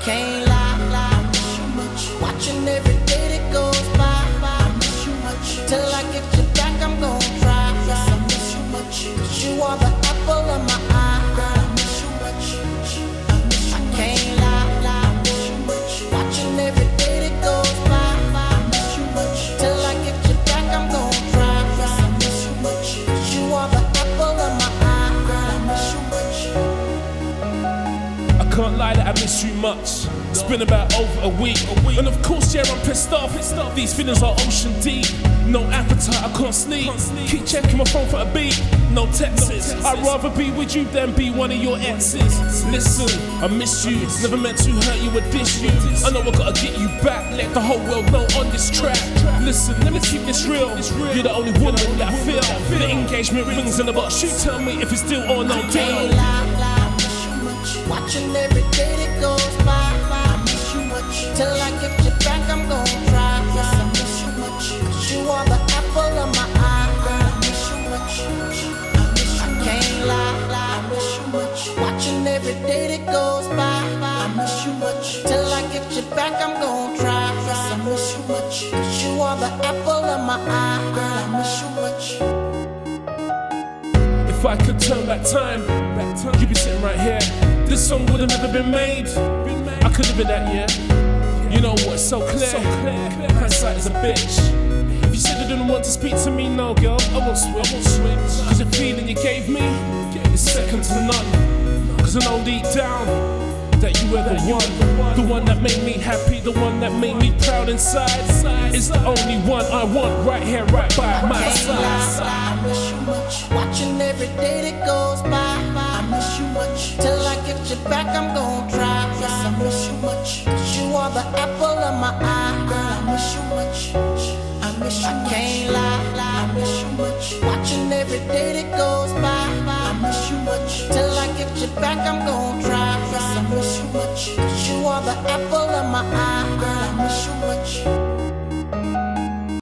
can't lie, I miss you much. Watching every day that goes by, I miss you much. Till I get you back, I'm gon' try. Yes, I miss you much. 'Cause you are the apple of my eye. Girl, I miss you much. I miss you much. Can't lie, I miss you much. Watching every day that goes by, I miss you much. Till I get you back, I'm gon' try. Yes, I miss you much. 'Cause you are the apple of my eye. Girl, I miss you much. I can't lie that I miss you much. It's been about over a week. And of course, yeah, I'm pissed off. These feelings are ocean deep. No appetite, I can't sleep. Keep checking my phone for a beat. No texts. I'd rather be with you than be one of your exes. Listen, I miss you. Never meant to hurt you or dish you. I know I gotta get you back. Let the whole world know on this track. Listen, let me keep this real. You're the only woman that I feel. The engagement rings in the box. You tell me if it's still or no deal. Can't lie, I miss you much. Watching every day that goes by, I miss you much. Till I get you back, I'm gon' try. Yes, I miss you much. 'Cause you are the apple of my eye. Girl, I miss you much. I miss you much. Can't lie, I miss you much. Watching every day that goes by, I miss you much. Till I get you back, I'm gon' try. Yes, I miss you much. 'Cause you are the apple of my eye. Girl, I miss you much. If I could turn back time, you'd be sitting right here. This song would have never been made. I could live in that, yeah. You know what's so clear? Hindsight is a bitch. If you said you didn't want to speak to me, no girl, I won't switch. 'Cause the feeling you gave me is second to none. 'Cause I know deep down that you were the one. The one that made me happy, the one that made me proud inside. Is the only one I want right here, right by my Can't lie, side. I miss you much. Watching every day that goes by, I miss you much. Till I get you back, I'm gon' try. Yes, I miss you much. 'Cause you are the apple of my eye. Girl, I miss you much. I miss you much. Can't lie, I miss you much. Watching every day that goes by, I miss you much. Till I get you back, I'm gon' try. Yes, I miss you much. 'Cause you are the apple of my eye. Girl, I miss you much.